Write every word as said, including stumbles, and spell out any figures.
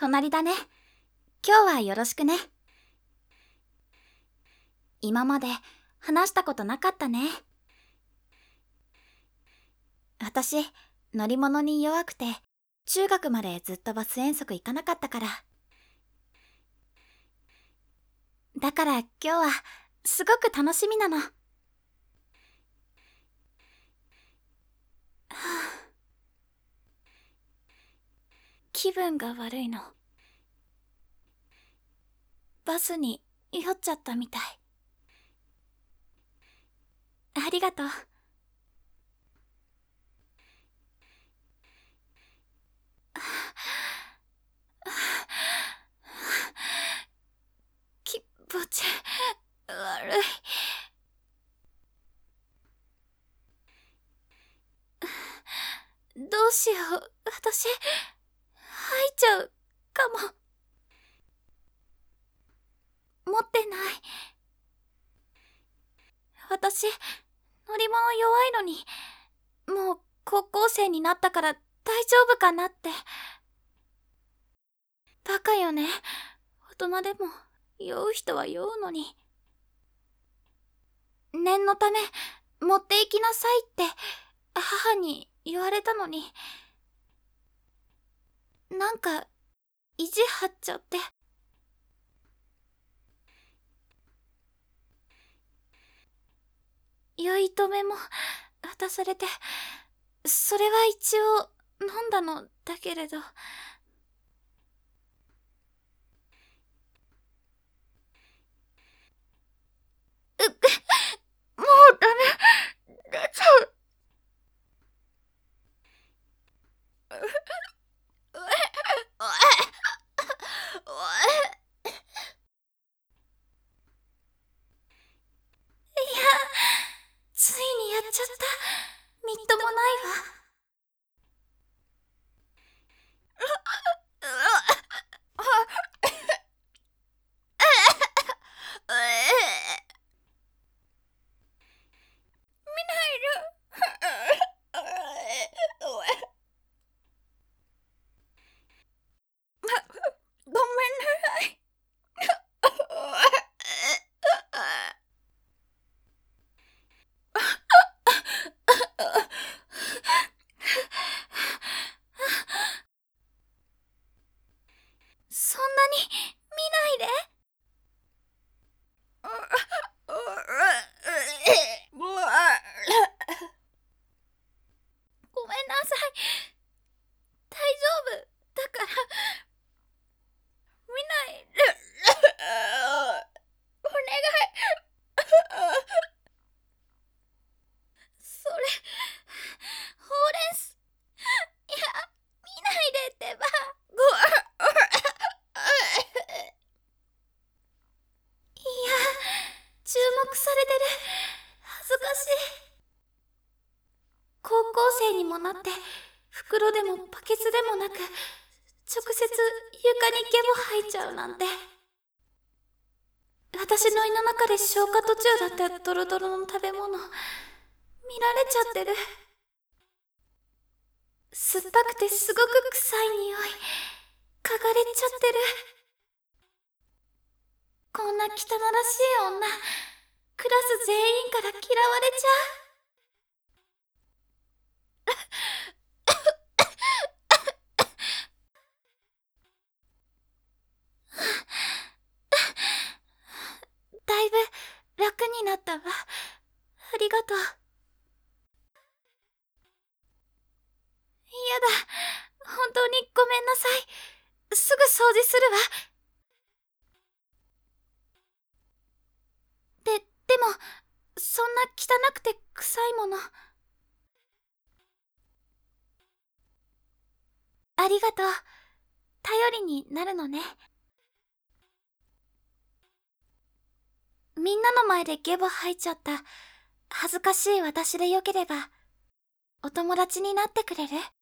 隣だね。今日はよろしくね。今まで話したことなかったね。私、乗り物に弱くて、中学までずっとバス遠足行かなかったから。だから今日はすごく楽しみなの。はあ、気分が悪いの。バスに酔っちゃったみたい。ありがとう。気持ち悪い。どうしよう、私、吐いちゃうかも。持ってない。私、乗り物弱いのに、もう高校生になったから大丈夫かなって。バカよね。大人でも酔う人は酔うのに。念のため持って行きなさいって母に言われたのに、なんか意地張っちゃって。酔い止めも渡されて、それは一応飲んだのだけれど。うっ、もうダメ、出ちゃう。いや、ついにやっちゃった。みっともないわ。ごめんなさい。そんなに見ないで。ごめんなさい。大丈夫だから見ないで。お願い。それほうれん草。いや、見ないでってば。いや、注目されてる。恥ずかしい。高校生にもなって袋でもバケツでもなく、直接床にゲボ吐いちゃうなんて。私の胃の中で消化途中だったドロドロの食べ物見られちゃってる。酸っぱくてすごく臭い匂い嗅がれちゃってる。こんな汚らしい女、クラス全員から嫌われちゃう。だいぶ楽になったわ。ありがとう。やだ、本当にごめんなさい。すぐ掃除するわ。で、でも、そんな汚くて臭いもの。ありがとう。頼りになるのね。みんなの前でゲボ吐いちゃった恥ずかしい私でよければ、お友達になってくれる？